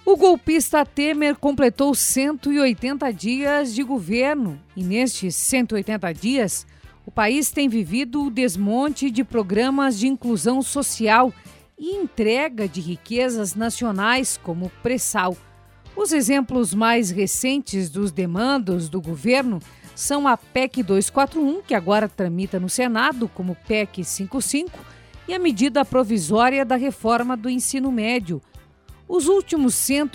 O golpista Temer completou 180 dias de governo e nestes 180 dias, o país tem vivido o desmonte de programas de inclusão social e entrega de riquezas nacionais como o pré-sal. Os exemplos mais recentes dos demandos do governo são a PEC 241, que agora tramita no Senado como PEC 55, e a medida provisória da reforma do ensino médio. Os últimos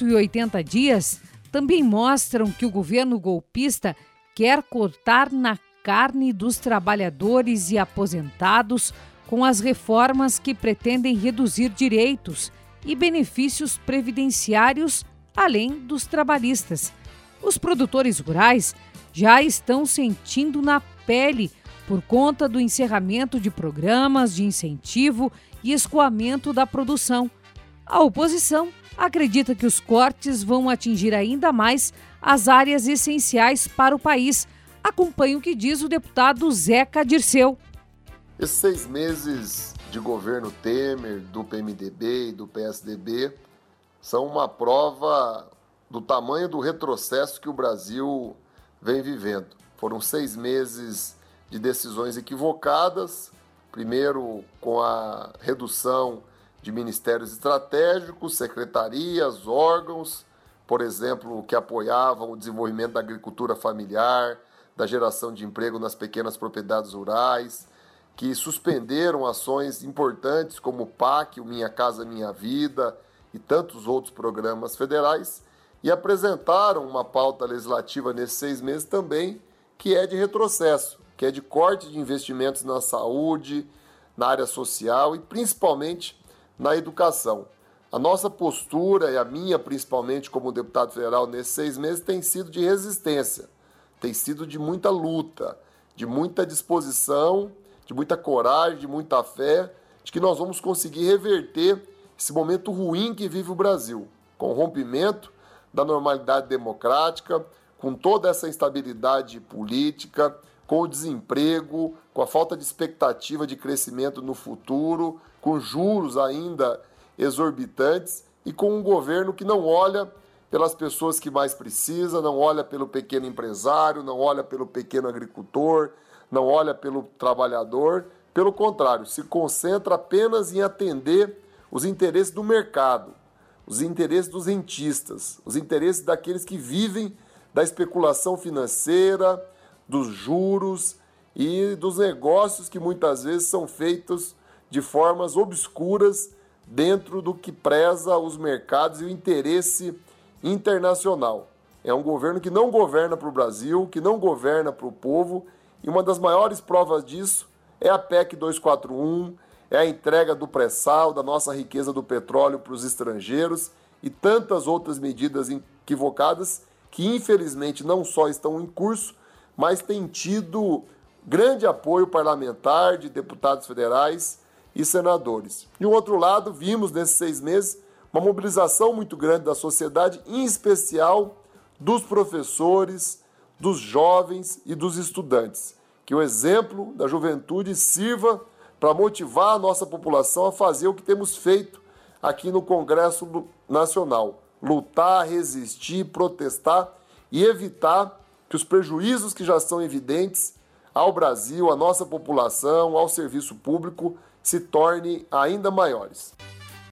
180 dias também mostram que o governo golpista quer cortar na carne dos trabalhadores e aposentados com as reformas que pretendem reduzir direitos e benefícios previdenciários, além dos trabalhistas. Os produtores rurais já estão sentindo na pele por conta do encerramento de programas de incentivo e escoamento da produção. A oposição acredita que os cortes vão atingir ainda mais as áreas essenciais para o país. Acompanhe o que diz o deputado Zeca Dirceu. Esses 6 meses de governo Temer, do PMDB e do PSDB, são uma prova do tamanho do retrocesso que o Brasil vem vivendo. Foram 6 meses de decisões equivocadas, primeiro com a redução de ministérios estratégicos, secretarias, órgãos, por exemplo, que apoiavam o desenvolvimento da agricultura familiar, da geração de emprego nas pequenas propriedades rurais, que suspenderam ações importantes como o PAC, o Minha Casa Minha Vida e tantos outros programas federais, e apresentaram uma pauta legislativa nesses 6 meses também, que é de retrocesso, que é de corte de investimentos na saúde, na área social e principalmente na educação. A nossa postura, e a minha principalmente como deputado federal nesses 6 meses, tem sido de resistência, tem sido de muita luta, de muita disposição, de muita coragem, de muita fé, de que nós vamos conseguir reverter esse momento ruim que vive o Brasil, com o rompimento da normalidade democrática, com toda essa instabilidade política, com o desemprego, com a falta de expectativa de crescimento no futuro, com juros ainda exorbitantes e com um governo que não olha pelas pessoas que mais precisam, não olha pelo pequeno empresário, não olha pelo pequeno agricultor, não olha pelo trabalhador. Pelo contrário, se concentra apenas em atender os interesses do mercado, os interesses dos rentistas, os interesses daqueles que vivem da especulação financeira, dos juros e dos negócios que muitas vezes são feitos de formas obscuras dentro do que preza os mercados e o interesse internacional. É um governo que não governa para o Brasil, que não governa para o povo, e uma das maiores provas disso é a PEC 241, é a entrega do pré-sal, da nossa riqueza do petróleo para os estrangeiros e tantas outras medidas equivocadas que infelizmente não só estão em curso, mas têm tido grande apoio parlamentar de deputados federais e senadores. De um outro lado, vimos nesses 6 meses uma mobilização muito grande da sociedade, em especial dos professores, dos jovens e dos estudantes. Que o exemplo da juventude sirva para motivar a nossa população a fazer o que temos feito aqui no Congresso Nacional. Lutar, resistir, protestar e evitar que os prejuízos que já são evidentes ao Brasil, à nossa população, ao serviço público, se tornem ainda maiores.